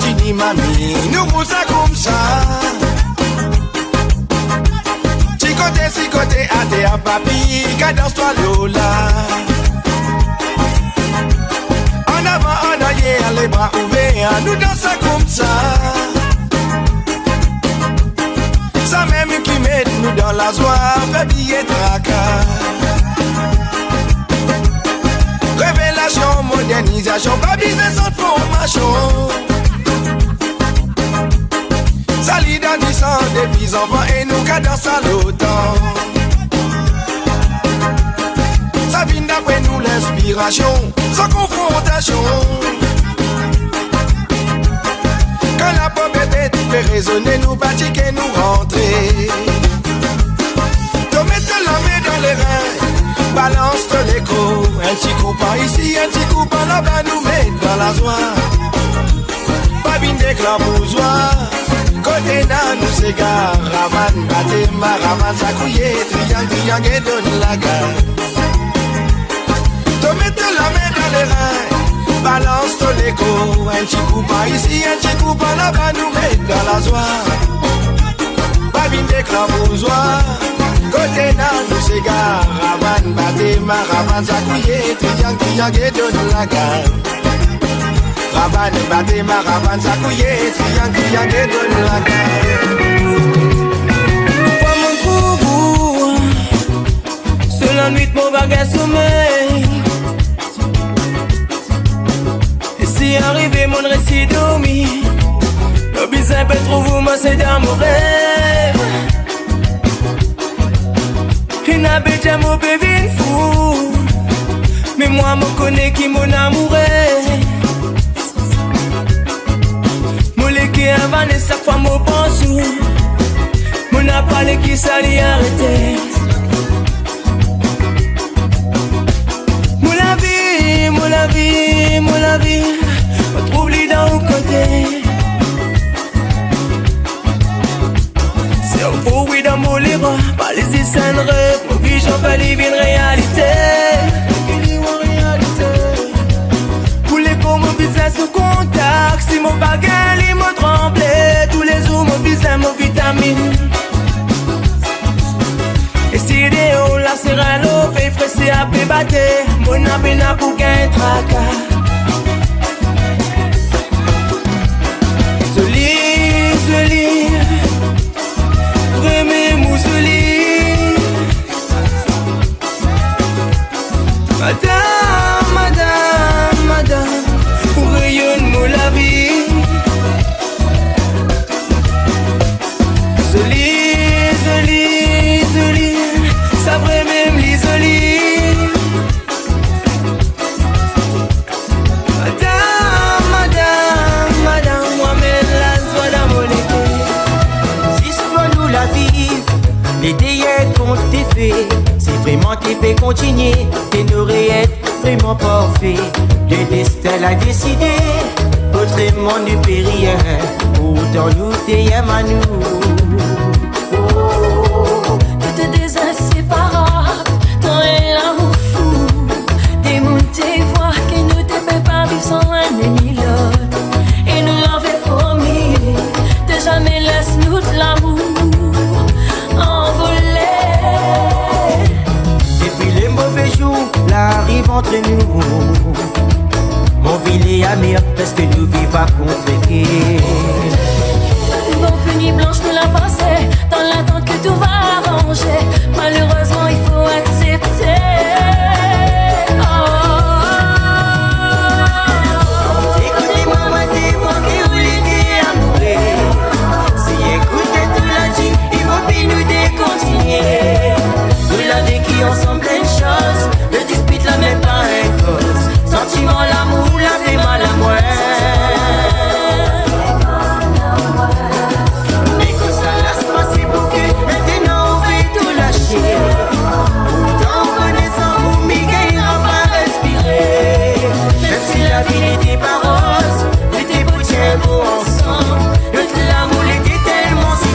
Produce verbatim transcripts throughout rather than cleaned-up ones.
États-Unis, mamie, nous roulons ça comme ça. Si côté, si côté, à terre, papi, cadence-toi Lola. En avant, en arrière, les bras ouverts, nous dansons comme ça. Ça même qui met nous dans la joie, fait billet tracas. Révélation, modernisation, pas business sans formation. Salidandissant des petits enfants et nous cadence à l'automne. Ça vient d'après nous l'inspiration, sans confrontation. Quand la pomme fait résonner, nous bâtir et nous rentrer. Te mettre la main dans les reins, balance l'écho. Un petit coup par ici, un petit coup par là-bas, nous met dans la joie. Pas bien d'éclabousoir, côté nan nous s'égare. Ravan, baté, maravan, s'accouiller, triangle, triangle et donne la gare. Te mettre la main dans les reins, balance ton écho. Un petit coup par ici, un petit coup par là-bas, nous met dans la joie. Pas bien d'éclabousoir, côté nan nous s'égare. Ravan, baté, maravan, s'accouiller, triangle, triangle et donne la gare. Ravan, baté, maravan, s'accouiller, triangle, triangle et donne la gare. Pas mon boubou, seul la nuit mon bagage sommeil. Et si arrivé mon récit dormi, le bizarre peut trouver moi c'est dans mon rêve. Il n'a pas déjà mon bébé fou, mais moi me connais qui mon amoureux. Mon qui avant et chaque fois mon pense. Mon a parlé qui s'allait arrêter. Mon la vie, mon la vie, mon la vie, on trouve les dans au côté. C'est un faux oui dans mon livre, pas les essais de rêve, mon vision va vivre une réalité. Pour les beaux, mon business au contact, si mon bagage, il me tremblait. Tous les jours, mon business, mon vitamine. Et si des hauts, la serrano, fait fresser à pébater, mon abina pour qu'un tracas. Zoli, zoli, vraiment mousoli. Madame, madame, madame, pour rayonne mon la vie. Zoli, zoli, zoli, ça vrai même l'isolie. Madame, madame, madame, moi-même la joie dans mon école. Si soit nous la vivre, les déyers qu'on t'ait fait, c'est vraiment t'es fait continuer, t'es n'aurais être vraiment parfait. Le destin l'a décidé, autrement nous périr, autant nous t'aimons à nous. T'es des inséparables, t'en es l'amour fou. Des montées voix que nous t'aimons pas vivre sans un ni l'autre. Et nous l'avons promis, de jamais laisse-nous de l'amour envolé. Depuis les mauvais jours, l'arrive entre nous. Mon ville est amer parce que nous vivons à contre-pied. Bon puni blanche nous l'a passé, dans l'attente que tout va arranger. Malheureusement il faut accepter. Oh, écoutez-moi, moi t'es moi qui voulais dire amourer. Si écoutez tout l'a dit, il faut plus nous déconsigner. Nous l'avons vécu ensemble plein de choses, le dispute la même pas un cause. Sentiment, l'amour, la fait mal à moi. Mais que ça laisse passer pour que maintenant on fait tout lâcher. Tant connaissant pour Miguel, on va respirer. Même si la vie n'était pas rose, n'était pas bien beau ensemble. Notre l'amour était tellement si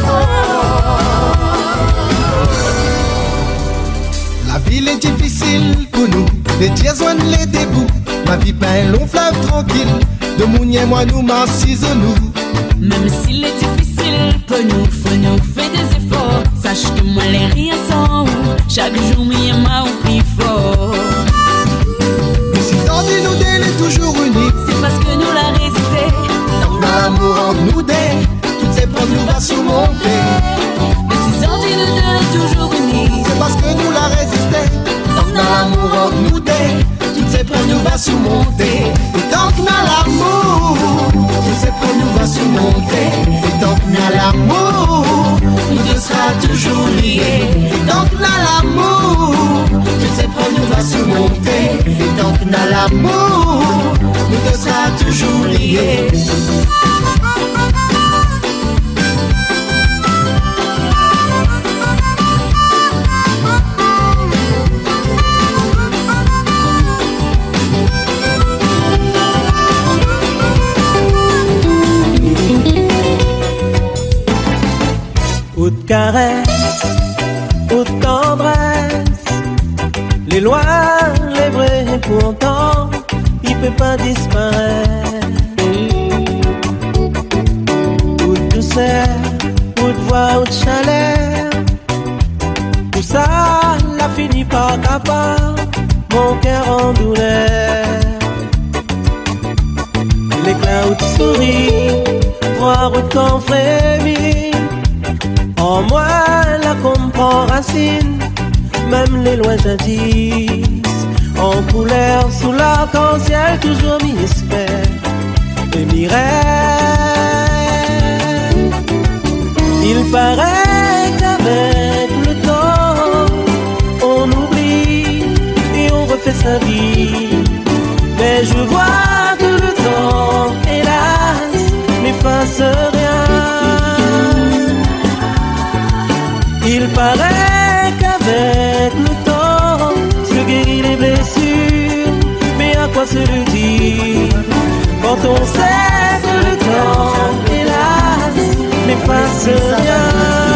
beau. La ville est difficile pour nous, les dièses les débouts. Ma vie pas un long fleuve tranquille, de de mounier moi nous m'assisons-nous. Même s'il est difficile pour nous, faut nous faire des efforts. Sache que moi les rien sans chaque jour m'y m'a au plus fort. Et si on dit nous d'elle est toujours unis, c'est parce que nous l'a résisté. Donc dans l'amour entre nous deux, toutes ces preuves nous va surmonter. Et si on dit nous d'elle est toujours unis, c'est parce que nous l'a résisté. Donc dans l'amour entre nous deux, toutes ces preuves nous va surmonter. Et tant que dans l'amour, toutes ces preuves nous va surmonter. Et tant que dans l'amour, nous deux sera toujours liés. Et tant que dans l'amour, toutes ces preuves nous va surmonter. Et tant que dans l'amour, nous deux sera toujours liés. Ou de caresse, ou de tendresse, les lois, les vrais, pourtant, il peut pas disparaître. Ou de douceur, ou de voix, ou de chaleur, tout ça, l'a fini par capable, mon cœur en douleur. L'éclat ou de sourire, voir ou de qu'on frémit. En moi, la comprend racine, même les lois jadis. En couleur, sous l'arc-en-ciel, toujours m'y espère et m'y rêve. Il paraît qu'avec le temps, on oublie et on refait sa vie. Mais je vois que le temps, hélas, n'efface rien. Il paraît qu'avec le temps se guérit les blessures, mais à quoi se le dire quand on sait que le temps, hélas, n'efface rien.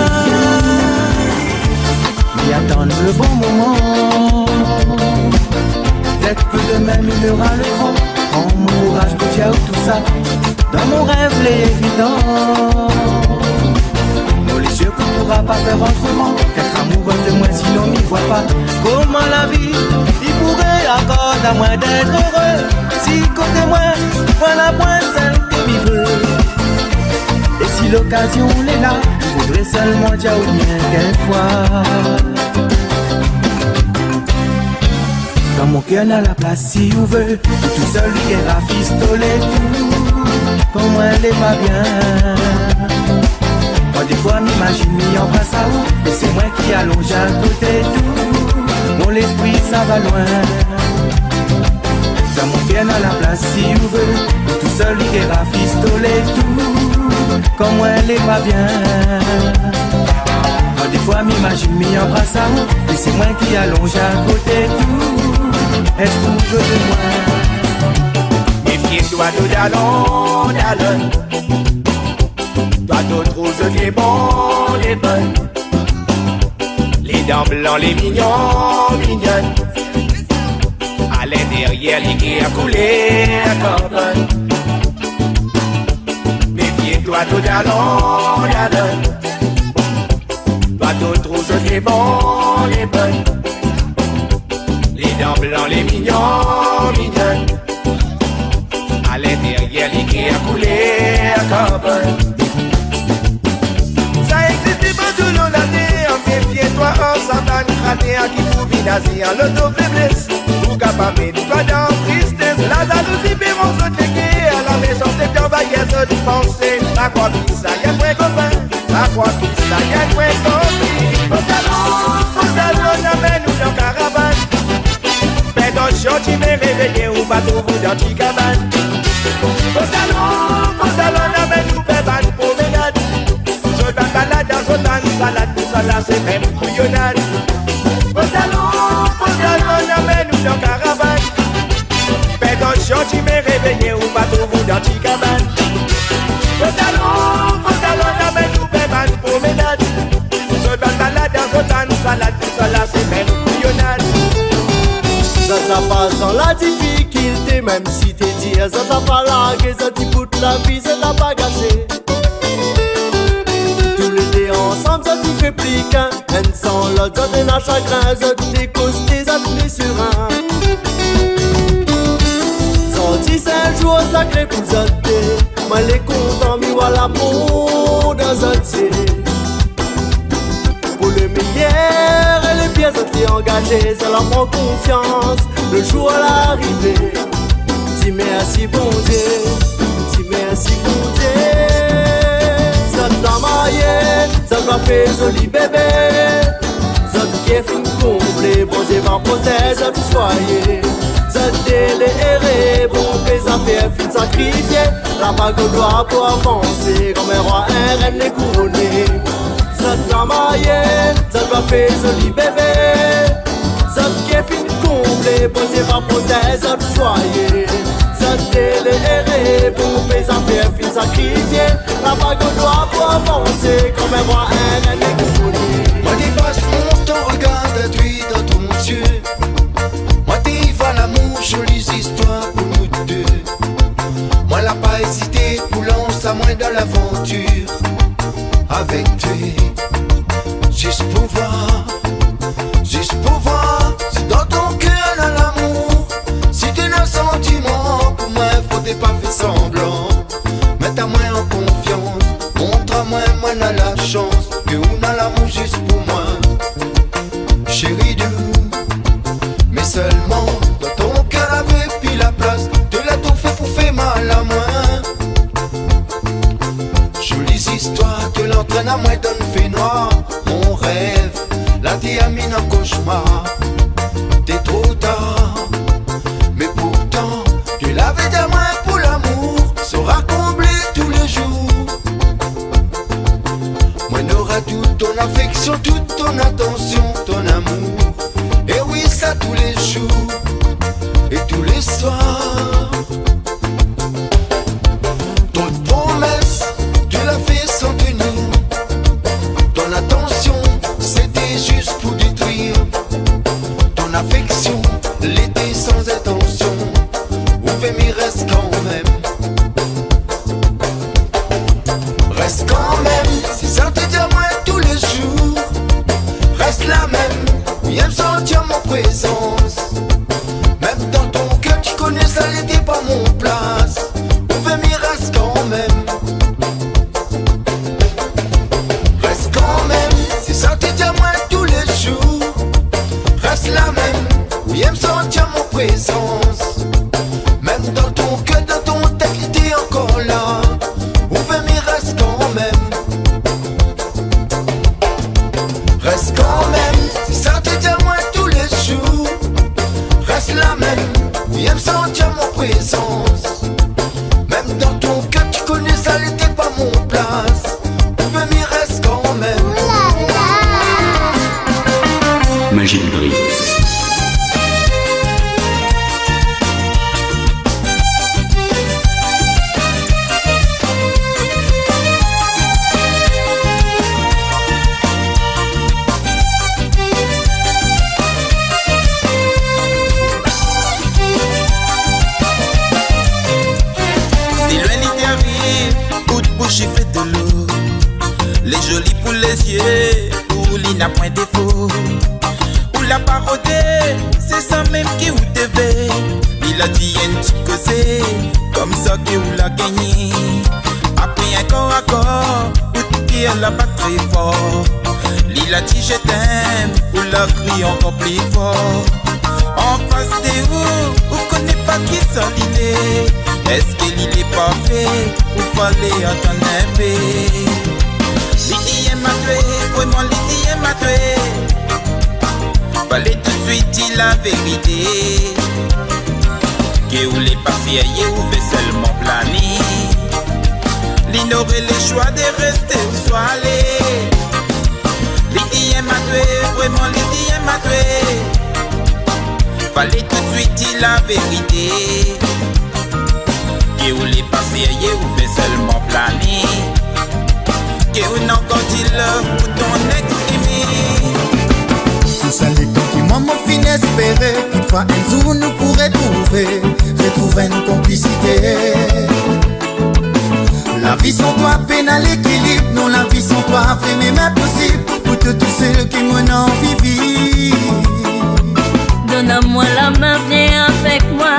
Y attendre le bon moment, peut-être que demain il aura le vent. En mon courage, que ou tout ça, dans mon rêve l'évident. Les yeux qu'on pourra pas faire autrement qu'être amoureux de moi sinon m'y voit pas. Comment la vie, il pourrait accorder à moi d'être heureux. Si côté moi, voilà point celle que m'y veut. Et si l'occasion est là, je voudrais seulement dire au bien quelquefois. Dans mon cœur n'a la place si on veut, tout seul lui est rafistolé tout. Comme moi elle est pas bien. Moi des fois m'imagine m'y embrasse à où, et c'est moi qui allonge à côté tout. Mon esprit ça va loin. Dans mon cœur n'a la place si on veut, tout seul il est rafistolé tout. Comme moi elle est pas bien. Moi des fois m'imagine m'y embrasse à où, et c'est moi qui allonge à côté tout. Est-ce qu'on veut de moi? Méfiez-toi de Dallon, Dallon. Toi d'autres roses les bons, les bonnes. Les dents blancs, les mignons, mignonnes. Allez derrière les qui a coulé à carbone. Méfiez-toi de Dallon, Dallon. Toi d'autres roses les bons, les bonnes. Les dents blancs, les mignons, mignonnes. Allez derrière les qui a coulé à carbone. Ça existe pas tout le long. Méfiez-toi en savane, crané à qui vous vinazir le dos faiblesse. Vous capable de pas dans tristesse. La jalousie fait mon saut légué. À la maison c'est bien baguette de penser. À quoi pis ça y'a moins copain. À quoi pis ça y'a moins copine. Au salon, au salon, amène-nous dans caravane. Dans chantier mais réveillé ou pas trop vous dans petit cabane. Au salon, au salon, amène-nous faire ban promenade. Je vais balade dans son salade, tout ça là c'est même couillonnade. Au salon, au salon, amène-nous dans caravane. Dans chantier mais réveillé ou pas trop vous dans petit cabane. Au salon, au salon, amène-nous faire ban promenade. Je vais balade dans son salade, tout ça là c'est même couillonnade. Ça, ça passe dans la difficulté. difficulté, même si t'es dit, ça t'a pas largué, ça t'y bout la vie, ça t'a pas gâché. Tous les deux ensemble, ça t'y fait pliquin, un sans l'autre, ça t'en a chagrin, ça t'y costé, ça t'y sur un. Sorti c'est un jour sacré pour zoter, moi les content, mi voilà pour dans zoter. Pour le meilleur et les pièces t'es engagé, ça leur prend confiance, le jour à l'arrivée. Dis merci bon Dieu, dis merci bon Dieu. Ça t'a marié, ça t'a fait joli bébé, ça t'a fait fin complet, bon Dieu va protéger à tout foyer. Ça t'est erré, bon Dieu ça fait fin sacrifié, la bague au doigt pour avancer, comme un roi, un reine les couronné. Ça t'a marié, ça t'a fait joli bébé, ça t'a fait fin complet, bon Dieu va protéger à tout foyer. Ça t'est erré, bon Dieu ça fait fin sacrifié, la bague au doigt pour avancer, comme un roi, un reine les couronné. Moi dépasse mon temps, regarde toi dans ton yeux. Moi t'y vas l'amour, jolies histoires pour nous deux. Moi l'a pas hésité pour lancer à moi dans l'aventure avec toi. Juste pour voir, juste pour voir si dans ton cœur y'a l'amour, si t'es un sentiment, pour moi faut t'es pas fait semblant. Mets à moi en confiance, montre à moi, moi n'a la chance, que on a l'amour juste pour moi. Chérie doux, mais seulement dans ton cœur avait puis la place, de la tout fait pour faire mal à moi. Jolies histoires que l'entraîne à moi donne fait noir. Mon rêve, la diamine en cauchemar. T'es trop tard, mais pourtant tu l'avais à moi pour l'amour, sera comblé tous les jours. Moi n'aura toute ton affection, toute ton attention, ton amour. Et oui ça tous les jours et tous les soirs. Ton promesse, tu l'as fait sans tenir. Ton attention, c'était juste pour détruire. Ton affection, l'était sans intention. Ouvert mais reste quand même. Reste quand même, c'est ça te dit à moi tous les jours. Reste la même, viens me sentir mon présence. Même dans ton cœur tu connais ça n'était pas mon place. Ouvert mais reste quand même. Reste quand même, c'est ça te dit à moi tous les jours. Reste la même, viens me sentir mon présence. Même dans ton cœur, dans ton tête, t'es encore là. Ouvert mais reste quand même. Reste quand même, c'est ça te dit à moi tous les jours. Reste la même, viens me sentir mon présence. Même dans ton cœur, tu connais ça n'était pas mon place. Ouvert mais reste quand même. Magic Bricks. Fait de l'eau, les jolis pour les yeux, où il n'a point défaut. Ou la parodée, c'est ça même qui vous devait. Il a dit un petit causé, comme ça que vous l'a gagné. Après un corps à corps, ou qui l'a pas très fort. Il a dit je t'aime, ou l'a crié encore plus fort. En face de vous, vous connaissez pas qui ça il est. Est-ce qu'il est pas fait ou fallait attendre un peu? Lydie m'a tué, vraiment Lydie m'a tué. Fallait tout de suite dire la vérité. Que vous les pas fier, vous fait seulement planer. L'ignorer les choix de rester où soit aller. Lydie m'a tué, vraiment Lydie m'a tué. Fallait tout de suite dire la vérité. Que vous les passez, vous faites seulement planer. Que vous n'en encore dit love pour ton ex-aimé. Tout ça les temps qui moi m'ont fin espéré. Toutefois un jour nous pourrait trouver j'ai trouvé une complicité. La vie sans toi peine à l'équilibre, non la vie sans toi fait même impossible. Pour tous ceux qui m'ont envie. Donne-moi la main, viens avec moi.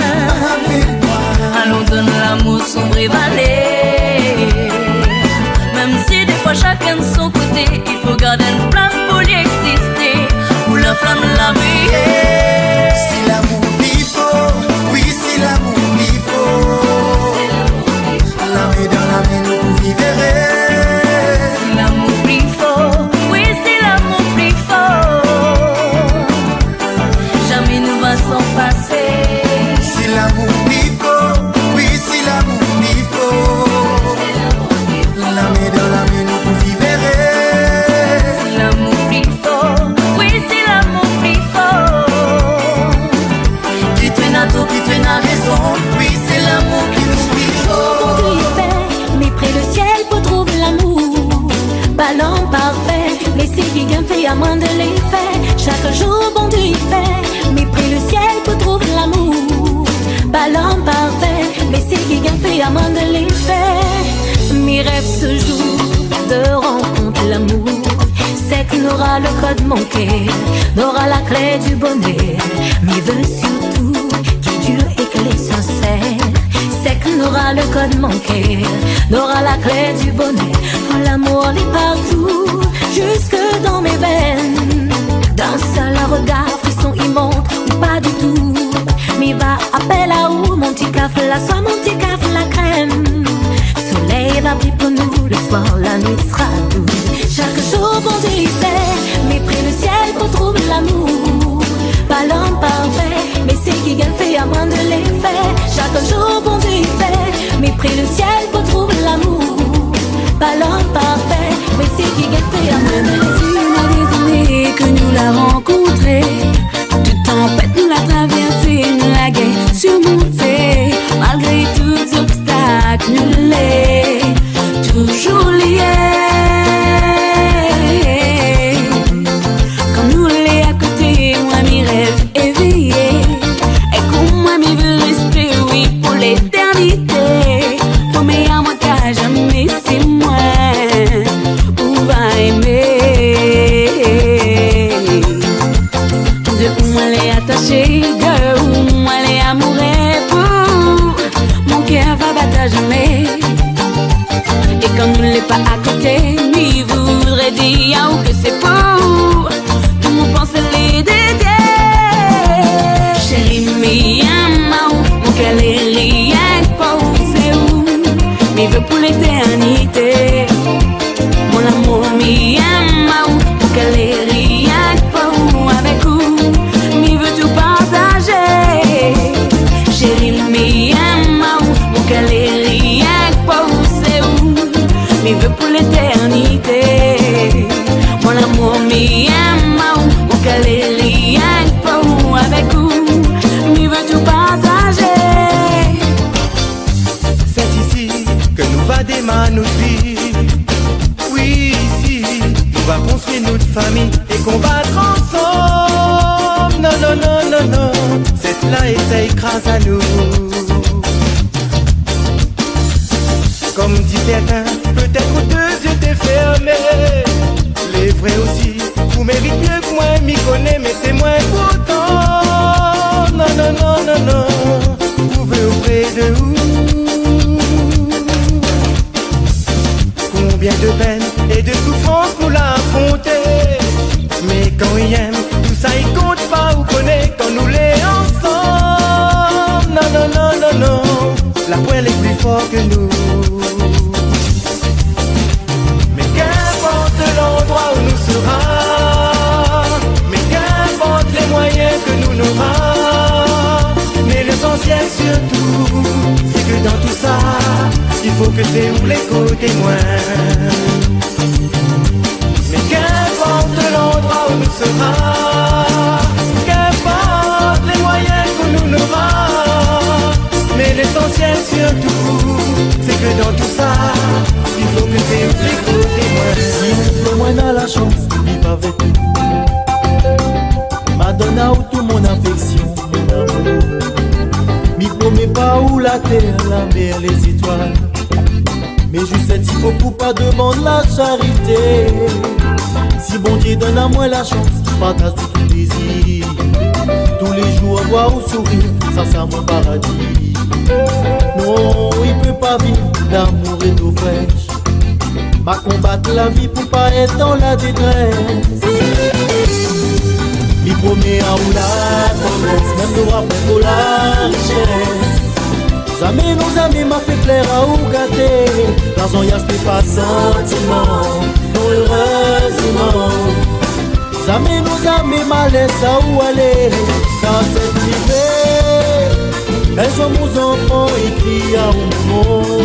Allons donne l'amour sombre et vallée. Même si des fois chacun de son côté, il faut garder une place pour y exister. Où la flamme la brille. Si l'amour il faut, oui si l'amour il faut. La main dans la main nous vous vivrez. Si l'amour il faut, oui si l'amour il faut. Jamais nous va s'en passer. Si l'amour il faut, oui si l'amour il faut. La main dans la main nous vous vivrez. Si l'amour il faut, oui si l'amour il faut. Qui te n'a tout, qui te n'a raison. Oui c'est l'amour qui nous il faut. Bon Dieu il fait, mais près le ciel pour trouver l'amour. Ballon parfait, mais c'est qui gagne fait à moins de l'effet. Chaque jour bon Dieu il fait, mais près le ciel pour trouver l'amour. Ballon parfait, mais c'est qui gagne fait à moins de l'effet. Mes rêves ce jour de rencontrer l'amour. C'est que n'aura le code manqué, n'aura la clé du bonheur. Mais veut surtout qui dure et qu'elle est sincère. C'est que n'aura le code manqué, n'aura la clé du bonheur. Oh, l'amour est partout, jusque dans mes veines. D'un seul regard, frisson il monte ou pas du tout. Mais va, appelle à où mon petit café, la soie, mon petit café, la crème. Soleil va briller pour nous, le soir, la nuit sera douce. Chaque jour, bon Dieu il fait, mais près le ciel pour trouver l'amour. Pas l'homme parfait, mais c'est qui gagne fait à moins de l'effet. Chaque jour, bon Dieu il fait, mais près le ciel pour trouver l'amour. Pas l'homme parfait, mais c'est qui gagne fait à moins de l'effet. Des années que nous l'a rencontré, toute tempête nous l'a traversé, nous l'a guerre surmonté. Malgré tous les obstacles, nous l'est toujours liés. Quand nous l'est à côté, moi mes rêves éveillés. Et comme moi mes veux rester, oui, pour l'éternité. Pour meilleur moi qu'à jamais, c'est moi où va aimer. De où moi l'est attaché, de où moi l'est amoureux pour. Mon cœur va battre à jamais. Et quand nous l'est pas à côté, lui voudrait dire oh, que c'est pour. Tout mon pense les dédiés. Chérie, mais mon cœur est rien pour c'est où. Mais veut pour l'éternité. Mon amour, mi amour, mon cœur est rien pour avec vous. Mi veut tout partager. Chérie, mi amour, mon cœur est rien pour c'est où. Mi veut pour l'éternité. Mon amour, mi amour, mon cœur est rien pour avec vous. Mi veut tout partager. C'est ici que nous va démarrer notre vie. Oui, ici, nous va construire notre famille et combattre ensemble. Non, non, non, non, non, cette là essaye grâce à nous. Comme dit certains, peut-être deux yeux t'es fermés. Les vrais aussi, vous méritez mieux que moi, m'y connais, mais c'est moins pourtant. Non, non, non, non, non, vous pouvez auprès de vous. Combien de peine et de souffrance nous l'a affronté. Mais quand il aime, tout ça il compte pas ou connaît quand nous l'est ensemble. Non, non, non, non, non, la poêle est plus fort que nous. Mais qu'importe l'endroit où nous sera, mais qu'importe les moyens que nous n'aura. Mais l'essentiel surtout, c'est que dans tout ça, il faut que c'est où les côtés témoins. Mais qu'importe l'endroit où nous sera, qu'importe les moyens que nous n'aura. Mais l'essentiel surtout, c'est que dans tout ça, il faut que c'est où les côtés témoins. Si moi dans la chance de vivre avec vous, Madonna ou tout mon affection, mon amour. Mi Mais juste cette il faut pour pas demander la charité. Si bon Dieu donne à moi la chance, partage tout ton désir. Tous les jours voir ou sourire, ça c'est mon paradis. Non, il peut pas vivre d'amour et d'eau fraîche. Ma combattre la vie pour pas être dans la détresse. Mi promet à ou la tendresse, même nous rappelle pour la richesse. Jamais nos amis m'a fait plaire à ou gâter. L'argent y'a c'est pas sentiment, non heureusement. Jamais nos amis m'a laissé à où aller. Car cette privée, elles sont nos enfants écrits à un moment.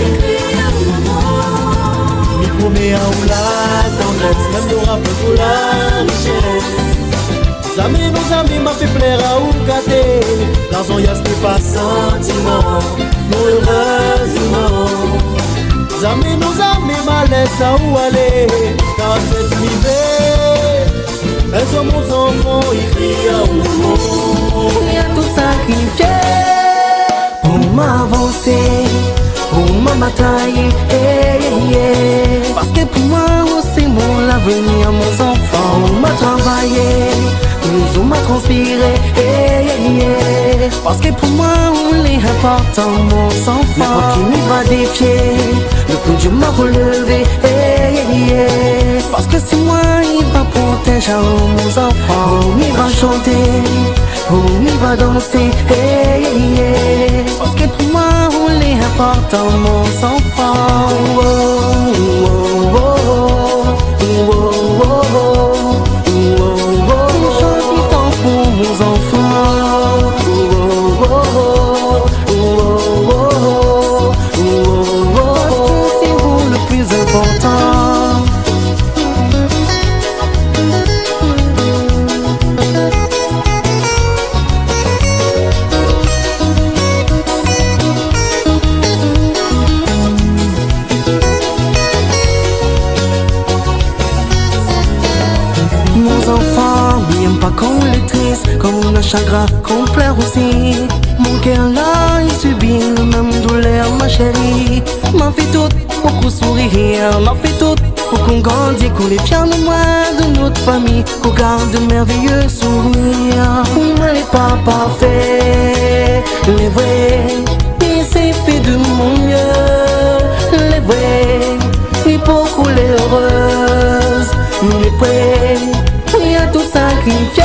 Mi promet à ou la tendresse, même nous rappelle pour la richesse. Jamais nos amis m'a fait plaire à ou gâter. L'argent y'a ce pas sentiment, non heureusement. Jamais nos amis m'a laissé à où aller. Car cette rivée, elles sont nos enfants écrits à un moment. Y'a tout sacrifié pour m'avancer, pour ma bataille, hey, yeah. Parce que pour moi c'est mon l'avenir, mon enfant. On m'a travaillé, nous on m'a transpiré, hey, yeah. Parce que pour moi on est important, mon enfant. N'importe qui m'y va défier, le coup Dieu m'a relevé, hey, yeah. Parce que c'est moi il va protéger mon enfant. On y va chanter, on y va danser, hey, yeah. Parce que pour moi on est important, mon enfant. Oh, oh, oh, oh, oh, oh, oh. Pour nos enfants, oh, oh, oh, oh, oh, oh, oh, parce que c'est vous le plus important. Nos enfants n'aiment pas qu'on les triste, comme on a chagrin, qu'on pleure aussi. Mon cœur là, il subit la même douleur, ma chérie. M'a fait tout pour qu'on sourire, m'a fait tout pour qu'on grandisse, qu'on est fiers de moi, de notre famille, qu'on garde de merveilleux sourires. Oui, mais les pas parfaits, les vrais, il s'est fait de mon mieux, les vrais, et pour qu'on les heureuse, les prêts. Il y a tout sacrifié,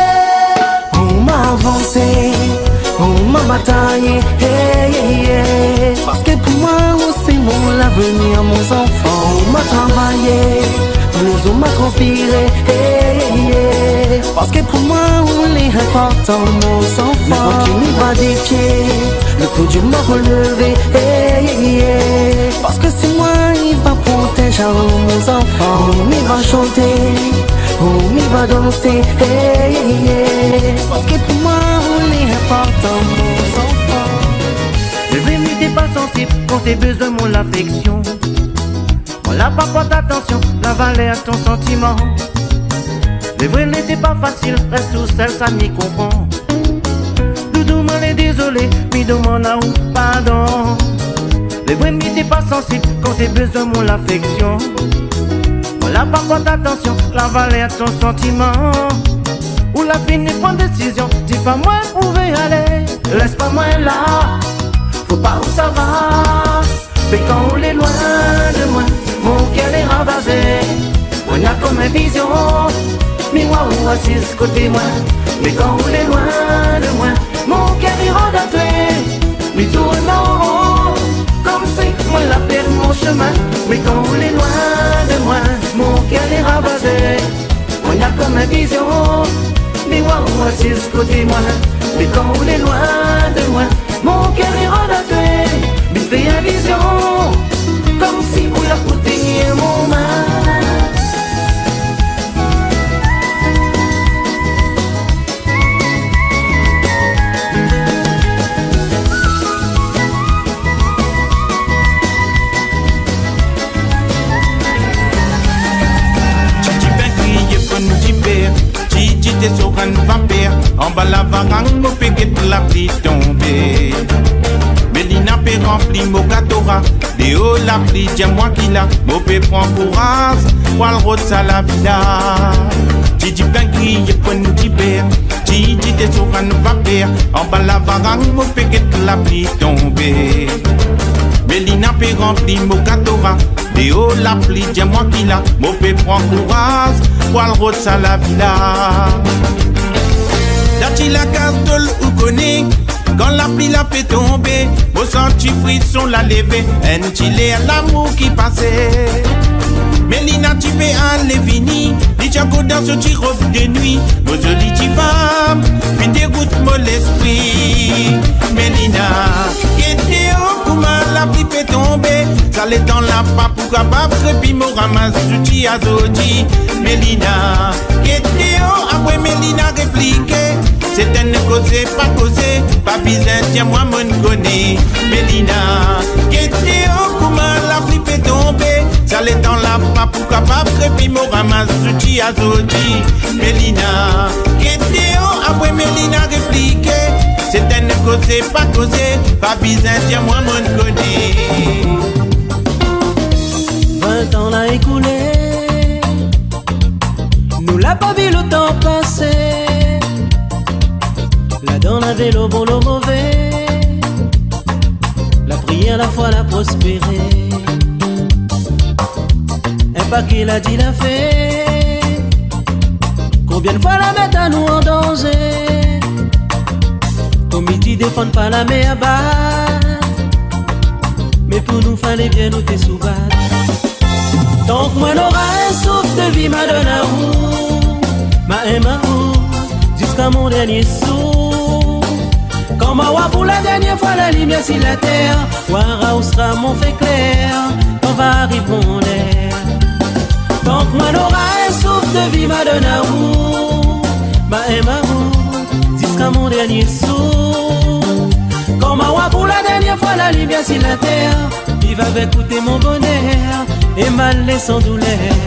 on m'a avancé, on m'a bataillé, hey, hey, hey. Parce que pour moi c'est mon l'avenir, mon enfant. On m'a travaillé, nous on m'a transpiré, hey, hey, hey. Parce que pour moi on est important, mon enfant. N'importe qui m'y va défier, le coup Dieu m'a relevé, hey, hey, hey. Parce que c'est moi il va protéger mon enfant. On y va chanter, on y va danser, hey, hey, hey. Parce que pour moi on est important, mon enfant. Le vrai n'était pas sensible quand tes besoins m'ont l'affection. Voilà pas porte attention, la valeur à ton sentiment. Le vrai n'était pas facile, reste tout seul, ça m'y comprend. Doudou m'en est désolé, mais demande à où pardon. Le vrai n'était pas sensible quand tes besoins m'ont l'affection. Voilà pas porte attention, la valeur à ton sentiment. Ou la fini prend décision, dis pas moi où veut aller. Laisse pas moi là, faut pas où ça va. Mais quand on est loin de moi, mon cœur est ravagé. On a comme une vision, mais moi où assise côté moi. Mais quand on est loin de moi, mon cœur est rendaté. Mais tourne en rond, comme si moi la perdu mon chemin. Mais quand on est loin de moi, mon cœur est ravagé. On a comme une vision, mais moi où assise côté moi. Mais quand on est loin de moi, mon cœur est rendaté. Mais fais une vision, comme si vous la poutiniez mon main. T'es sur un vampire, en bas la varang, mon péguet la pluie tombée. Mélina pe rempli mo gatora. Déo la pli, dis-moi qui l'a. Mo pe prend courage, wal road sa la vida. Titi ben grille, pon tiber. Titi te sur un vapeur. En bas la varang, mo pe get la pli tomber. Mélina pe rempli mo gatora. Déo la pli, dis-moi qui l'a. Mo pe prend courage, wal road sa la vida. Dati la castole ou connaît. Quand la pluie la fait tomber, vos sentis frisson la lever. Un chilé à l'amour qui passait. Mélina tu peux aller vini. Dit Jaco dans ce petit robe de nuit. Vos jolies petites femmes, puis dégoûte mon esprit. Mélina, qui était au comment la pluie fait tomber. Ça l'est dans la pape pour capable puis me ramasse souti à zodi. Mélina, qui était au après Mélina répliqué. C'est un causé, pas causé, pas bizarre, tiens moi mon connais. Mélina, qui était au comment la pluie fait tomber. Ça l'est dans la pape pour capable puis me ramasse souti à zodi. Mélina, qui était au après Mélina répliqué. C'est un causé, pas causé, pas bizarre, tiens moi mon connais. Vingt ans l'a écoulé, nous l'a pas vu le temps passer. Là dans la vélo, bon le mauvais, la prière, la foi, la prospérée. Un paquet l'a dit, l'a fait. Combien de fois la mettre à nous en danger? Comité défendre pas la mer à battre. Mais pour nous fallait bien nous te soubattre. Tant que moi n'aura un souffle de vie m'a donné à vous, m'a aimé à vous, jusqu'à mon dernier souffle. Quand ma voix pour la dernière fois la lumière sur la terre, Wara où sera mon fait clair, on va répondre. Tant que moi n'aura un souffle de vie m'a donné à vous, m'a aimé à vous, jusqu'à mon dernier souffle. Quand ma voix pour la dernière fois la lumière sur la terre, vive avec écouter mon bonheur et mal sans douleur.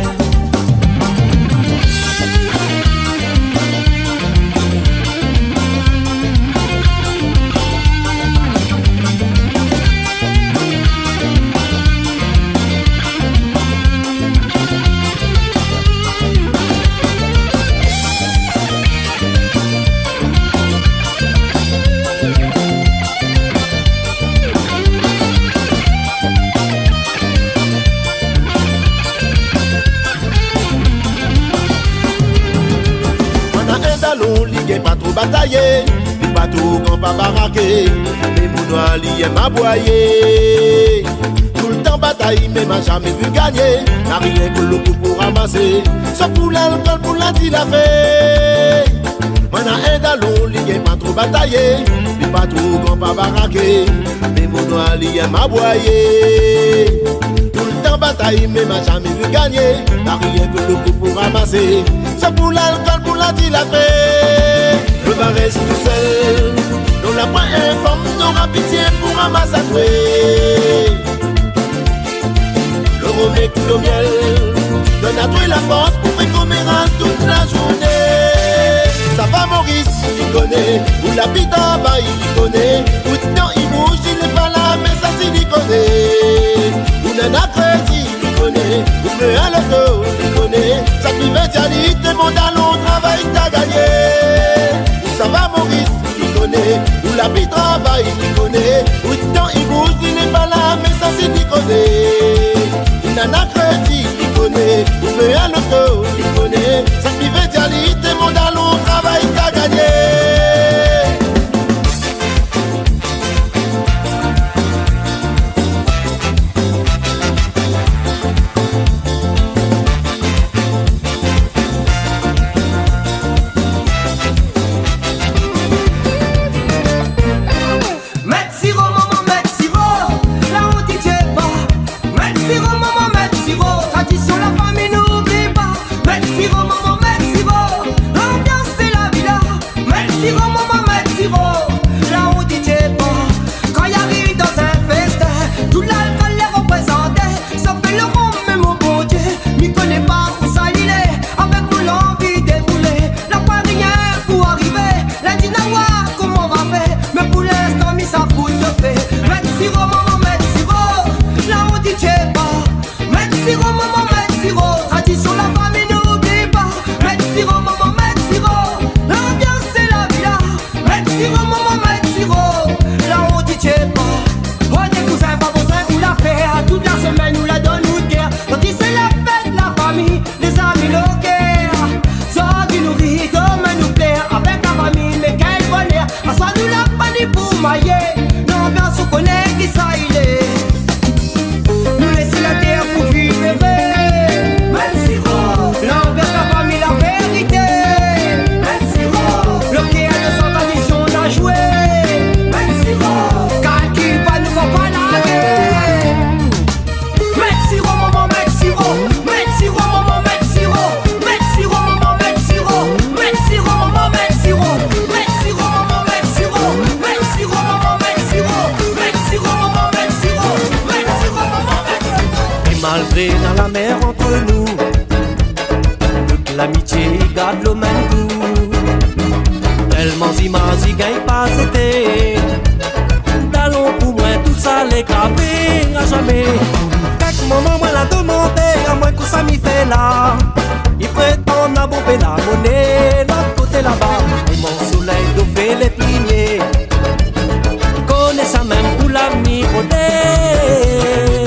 Pas trop bataillé, pas trop grand pas baraqué, mais mon noir li aime aboyer. Tout le temps bataille, mais m'a jamais vu gagner. N'a rien que le coup pour ramasser, sauf pour l'alcool pour la dit la fait. M'en a un dalon, li aime pas trop bataillé, pas trop grand pas baraqué, mais mon noir li aime aboyer. Tout le temps bataille, mais m'a jamais vu gagner. N'a rien que le coup pour ramasser, sauf pour l'alcool pour la dit la fait. Je vais rester tout seul, nous la point informe, n'aura pitié pour un massacrer. Le remède le miel, donne à toi la force pour faire commémorer toute la journée. Ça va Maurice, il connaît, où l'habitant va il connaît, où dedans il bouge, il n'est pas là, mais ça c'est il connaît. Où Nana Crédit, il connaît, où me à l'auto, il connaît, ça qui veut dire, t'es mon talon, travail, t'as gagné. Ça va Maurice, il connaît, où l'habit travaille, il connaît, où le temps il bouge, il n'est pas là, mais ça c'est il connaît. Nana Crédit, il connaît, où fait un auto, il connaît, ça qui veut dire, t'es mon talon, travail, t'as gagné. Si Malgré dans la mer entre nous, que l'amitié garde le même goût. Tellement imagine gagne pas été. D'allons pour moi tout ça les graver à jamais. Quelques moments moi la demandé à moi que ça m'y fait là. Il prétend à bomber la monnaie l'autre côté là-bas. Et mon soleil doit faire les piliers. Connais ça même pour l'ami rodé.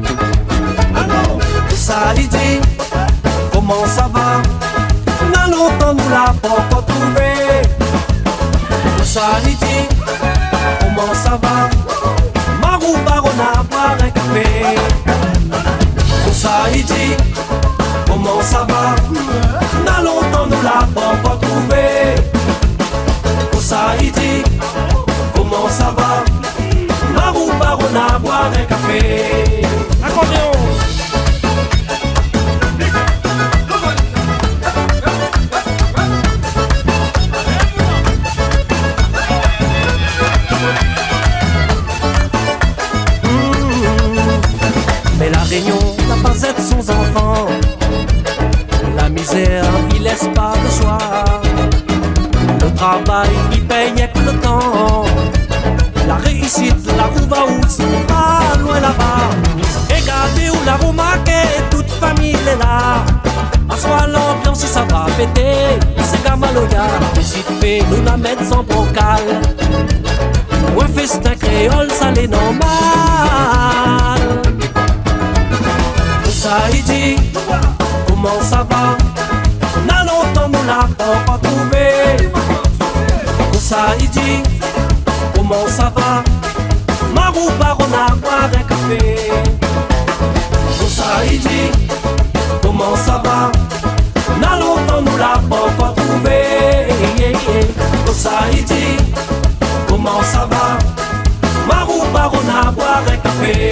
Ça lui dit, comment ça va? N'a longtemps nous l'a pas encore trouvé. Ça lui dit, comment ça va? Marou barona boire un café. Ça lui dit, comment ça va? N'a longtemps nous l'a pas encore trouvé. Ça lui dit, comment ça va? Marou barona boire un café. Accordéon. Mais la Réunion n'a pas être sans enfant. La misère, il laisse pas le choix. Le travail, il paye avec le temps. La réussite, la roue va où c'est pas loin là-bas. Et regardez où la roue marquée, toute famille est là. En soi l'ambiance si ça va péter, c'est Gamaloya. Décide fait nous la mettre sans bocal. Ou un festin créole, ça l'est normal. Ça il dit, comment ça va? N'a longtemps nous l'a pas trouvé. Ça il dit, comment ça va? Marou barona boire un café. Ça il dit, comment ça va? N'a longtemps nous l'a pas trouvé. Ça il dit, comment ça va? Marou barona boire un café.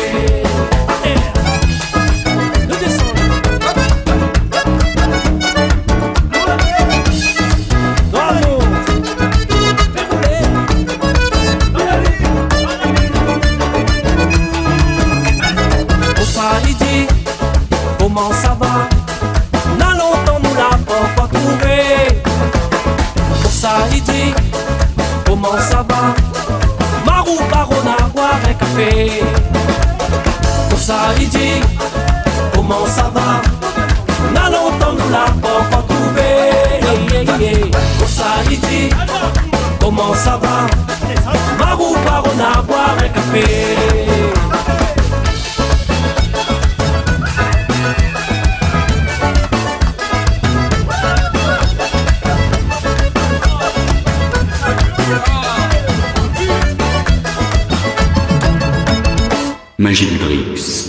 Comment ça va? N'a longtemps nous l'a pas trouvé. Ça il dit, comment ça va? Marou barona boire un café. Ça il dit, comment ça va? N'a longtemps nous l'a pas trouvé. Ça il dit, comment ça va? Marou barona boire un café. Magic Bricks.